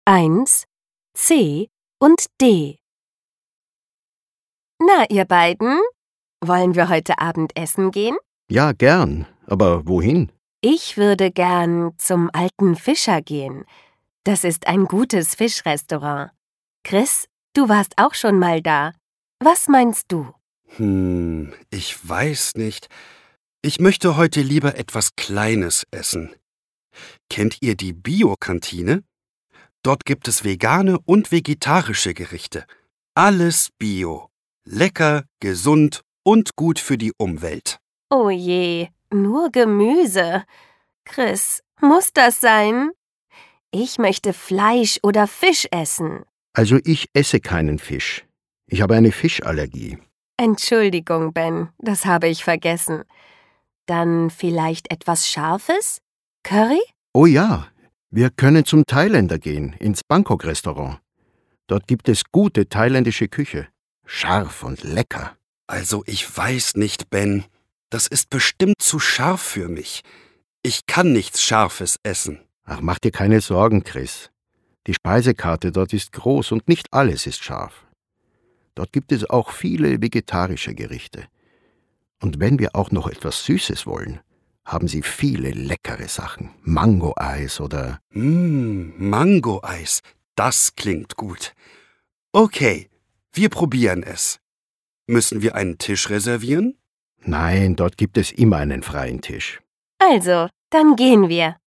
1, C und D. Na, ihr beiden, wollen wir heute Abend essen gehen? Ja, gern. Aber wohin? Ich würde gern zum Alten Fischer gehen. Das ist ein gutes Fischrestaurant. Chris, du warst auch schon mal da. Was meinst du? Ich weiß nicht. Ich möchte heute lieber etwas Kleines essen. Kennt ihr die Bio-Kantine? Dort gibt es vegane und vegetarische Gerichte. Alles Bio. Lecker, gesund und gut für die Umwelt. Oh je, nur Gemüse. Chris, muss das sein? Ich möchte Fleisch oder Fisch essen. Also ich esse keinen Fisch. Ich habe eine Fischallergie. Entschuldigung, Ben, das habe ich vergessen. Dann vielleicht etwas Scharfes? Curry? Oh ja, wir können zum Thailänder gehen, ins Bangkok-Restaurant. Dort gibt es gute thailändische Küche. Scharf und lecker. Also ich weiß nicht, Ben. Das ist bestimmt zu scharf für mich. Ich kann nichts Scharfes essen. Ach, mach dir keine Sorgen, Chris. Die Speisekarte dort ist groß und nicht alles ist scharf. Dort gibt es auch viele vegetarische Gerichte. Und wenn wir auch noch etwas Süßes wollen, haben sie viele leckere Sachen. Mango-Eis oder... Mango-Eis. Das klingt gut. Okay, wir probieren es. Müssen wir einen Tisch reservieren? Nein, dort gibt es immer einen freien Tisch. Also, dann gehen wir.